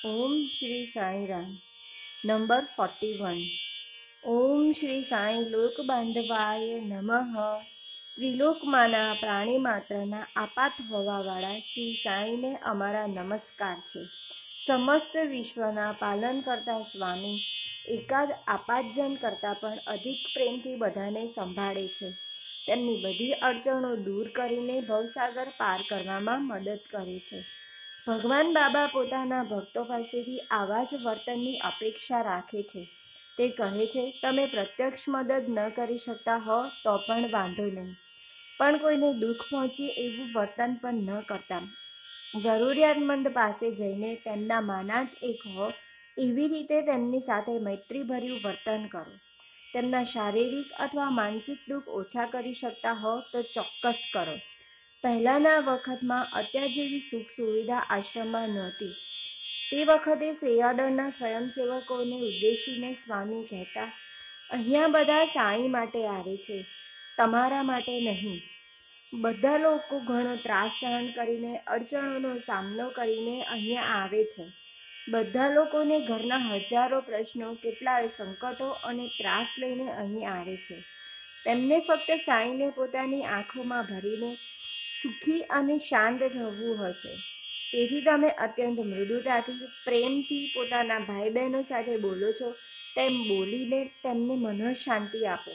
ઓમ Shri Sairam. Number 41. Om Shri Sai લોક બાંધવાય નમઃ. ત્રિલોકમાંના પ્રાણી માત્રના આપાત હોવાવાળા શ્રી સાંઈને અમારા નમસ્કાર છે. સમસ્ત વિશ્વના પાલન કરતા સ્વામી એકાદ આપાતજન કરતાં પણ અધિક પ્રેમથી બધાને સંભાળે છે. તેમની બધી અડચણો દૂર કરીને ભવસાગર પાર કરવામાં મદદ કરે છે. ભગવાન બાબા પોતાના ભક્તો પાસેથી આવા જ વર્તનની અપેક્ષા રાખે છે. તે કહે છે, તમે પ્રત્યક્ષ મદદ ન કરી શકતા હો તો પણ વાંધો નહીં, પણ કોઈને દુઃખ પહોંચે એવું વર્તન પણ ન કરતા. જરૂરિયાતમંદ પાસે જઈને તેમના માના જ એક હો એવી રીતે તેમની સાથે મૈત્રીભર્યું વર્તન કરો. તેમના શારીરિક અથવા માનસિક દુઃખ ઓછા કરી શકતા હો તો ચોક્કસ કરો. પહેલાંના વખતમાં અત્યાર જેવી સુખ સુવિધા આશ્રમમાં નહોતી. તે વખતે સેવાદળના સ્વયંસેવકોને ઉદ્દેશીને સ્વામી કહેતા, અહીંયા બધા સાંઈ માટે આવે છે, તમારા માટે નહીં. બધા લોકો ઘણો ત્રાસ સહન કરીને અડચણોનો સામનો કરીને અહીંયા આવે છે. બધા લોકોને ઘરના હજારો પ્રશ્નો, કેટલાય સંકટો અને ત્રાસ લઈને અહીં આવે છે. તેમને ફક્ત સાંઈને પોતાની આંખોમાં ભરીને સુખી અને શાંત થવું હોય છે. તેથી તમે અત્યંત મૃદુતાથી, પ્રેમથી પોતાના ભાઈ બહેનો સાથે બોલો છો તેમ બોલીને તેમને મનઃશાંતિ આપો.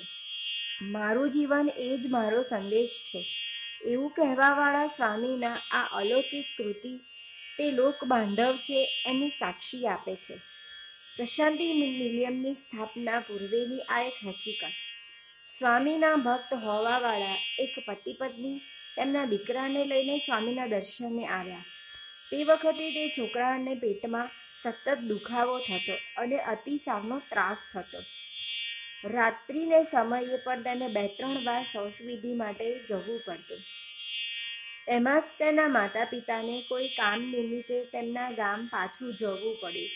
મારું જીવન એ જ મારો સંદેશ છે એવું કહેવાવાળા સ્વામીના આ અલૌકિક કૃતિ તે લોક બાંધવ છે એની સાક્ષી આપે છે. પ્રશાંતિ નિલયમની સ્થાપના પૂર્વેની આ એક હકીકત. સ્વામીના ભક્ત હોવાવાળા એક પતિ પત્ની તેમના દીકરાને લઈને સ્વામીના દર્શને આવ્યા. તે વખતે તે છોકરાને પેટમાં સતત દુખાવો થતો અને અતિસારનો ત્રાસ થતો. રાત્રિને સમયે પણ તેને 2-3 વાર શૌચવિધિ માટે જવું પડતું. એમાં જ તેના માતા પિતાને કોઈ કામ નિમિત્તે તેમના ગામ પાછું જવું પડ્યું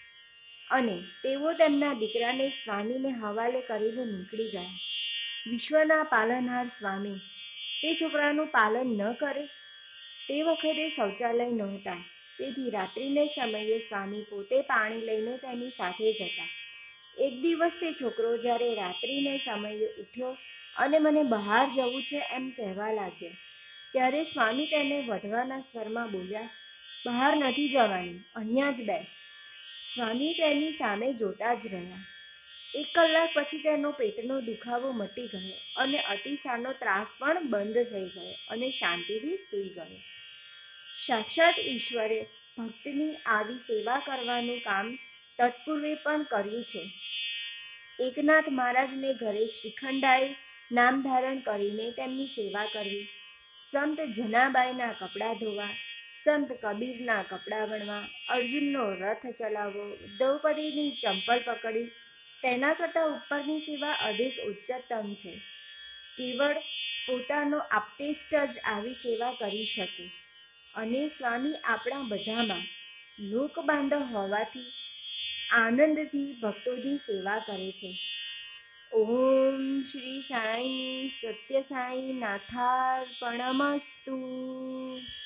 અને તેઓ તેમના દીકરાને સ્વામીને હવાલે કરીને નીકળી ગયા. વિશ્વના પાલનહાર સ્વામી તે છોકરાનું પાલન ન કરે? તે વખતે શૌચાલય નહોતા, તેથી રાત્રિને સમયે સ્વામી પોતે પાણી લઈને તેની સાથે જતા. એક દિવસ તે છોકરો જ્યારે રાત્રિને સમયે ઉઠ્યો અને મને બહાર જવું છે એમ કહેવા લાગ્યો, ત્યારે સ્વામી તેને વઢવાના સ્વરમાં બોલ્યા, બહાર નથી જવાનું, અહીંયા જ બેસ. સ્વામી તેની સામે જોતા જ રહ્યા. 1 કલાક પછી તેનો પેટનો દુખાવો મટી ગયો અને અતિસારનો ત્રાસ પણ બંધ થઈ ગયો અને શાંતિથી સૂઈ ગયો. સાક્ષાત ઈશ્વરે ભક્તની આવી સેવા કરવાનું કામ તત્પૂર્વે પણ કર્યું છે. એકનાથ મહારાજને ઘરે શ્રીખંડાએ નામ ધારણ કરીને તેમની સેવા કરવી, સંત જનાબાઈના કપડાં ધોવા, સંત કબીરના કપડાં વણવા, અર્જુનનો રથ ચલાવવો, દ્રૌપદીની ચંપલ પકડી, તેના કરતાં ઉપરની સેવા અધિક ઉચ્ચતમ છે. કેવળ પોતાનો આપ્તેષ્ટ જ આવી સેવા કરી શકે. અને સ્વામી આપણા બધામાં લોકબાંધવ હોવાથી આનંદથી ભક્તોની સેવા કરે છે. ઓમ શ્રી સાંઈ સત્ય સાંઈ નાથાર્પણમસ્તુ.